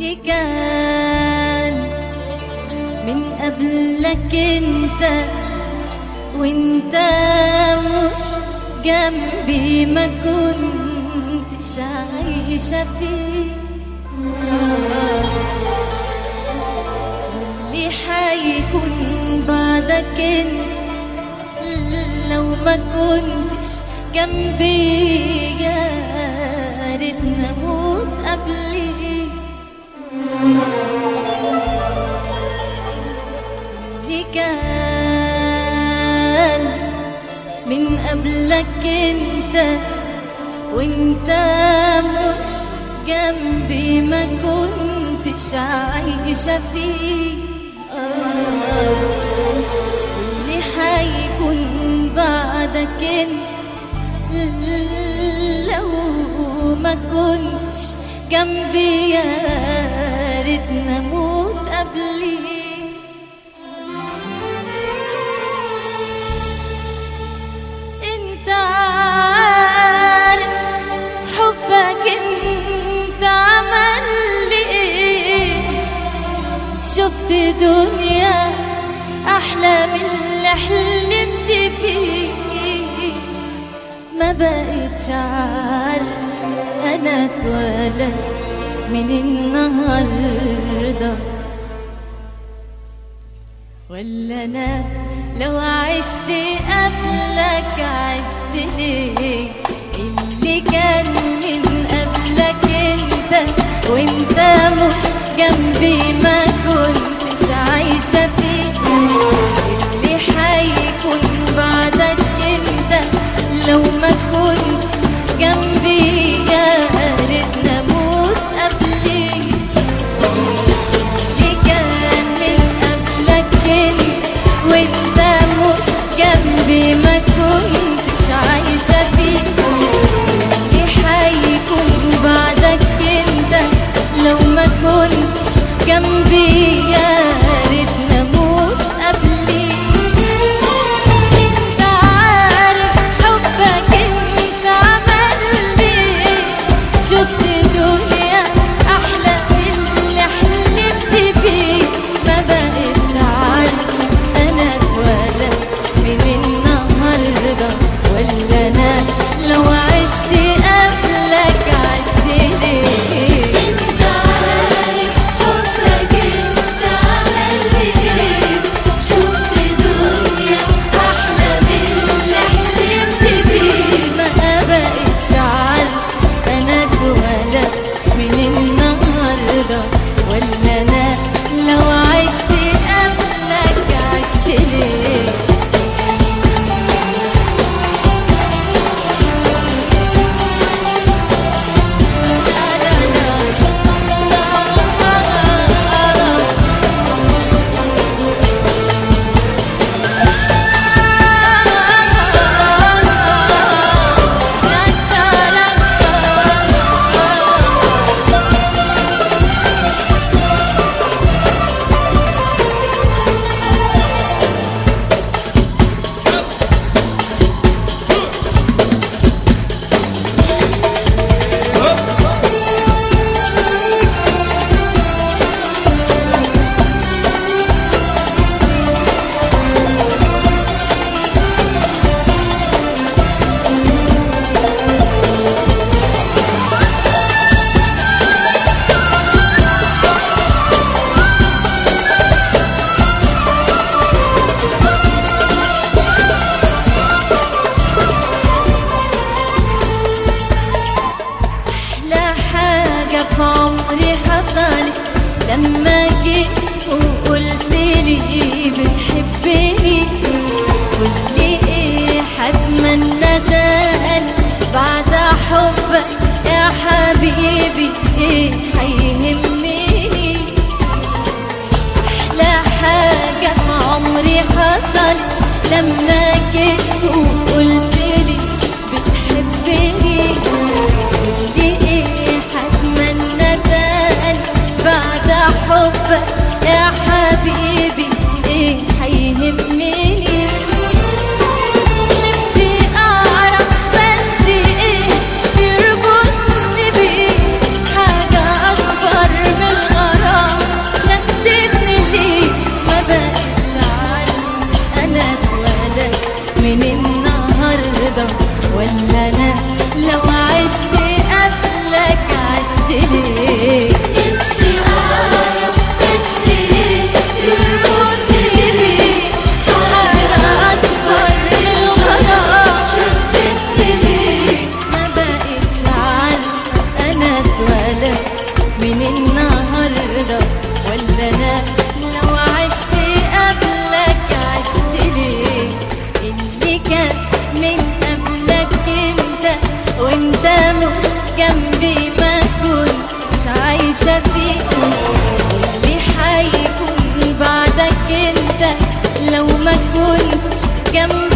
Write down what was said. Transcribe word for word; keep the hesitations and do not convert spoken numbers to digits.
اللي كان من قبلك انت وانت مش جنبي ما كنتش عايشة فيه، واللي حيكون بعدك انت لو ما كنتش جنبي يا ريتني اموت قبلي. اللي كان من قبلك انت وانت مش جنبي ما كنتش عايشة فيه، واللي حيكون بعدك انت لو ما كنتش جنبي يا ريتني اموت قبلي. انت عارف حبك انت عمل لي ايه، شفت دنيا احلى من اللي حلمت بيه، ما بقيتش عارف انا اتولد من النهارده ولا انا لو عشت قبلك عشت ليه. اللي كان من قبلك انت وانت مش جنبي ما كنتش عايشة فيه، اللي حيكون بعدك انت لو ما كنتش جنبي يا ريتني اموت قبلي. اللي كان من قبلك انت وانت مش جنبي ما كنتش عايشة فيه، اللي حيكون بعدك انت لو ما كنتش جنبي يا ريتني اموت قبلي. انت عارف حبك انت عمل لي، شفت دنيا احلى من اللي حلمت بيه، ما بقتش عارف انا اتولد من النهارده ولا انا لو عشت قبلك عشت ليه. انت عارف حبك انت عمل لي ايه، شفت دنيا احلى من اللي حلمت بيه، ما بقتش عارف انا اتولد من النهارده ولا انا لو عشت قبلك عشت ليه. في عمري حصلت لما جيت وقلت لي بتحبني، قولي ايه هتمنى تاني بعد حبك يا حبيبي، ايه هيهمني. احلى حاجة في عمري حصلت لما جيت وقلت لي بتحبني، قولي ايه هتمنى تاني بعد حبك يا حبيبي، ايه هيهمني. نفسي اعرف بس ايه بيربطني بيه، حاجة اكبر من وانت مش جنبي ما كنتش عايشة فيه. اللي حيكون بعدك انت لو ما كنتش جنبي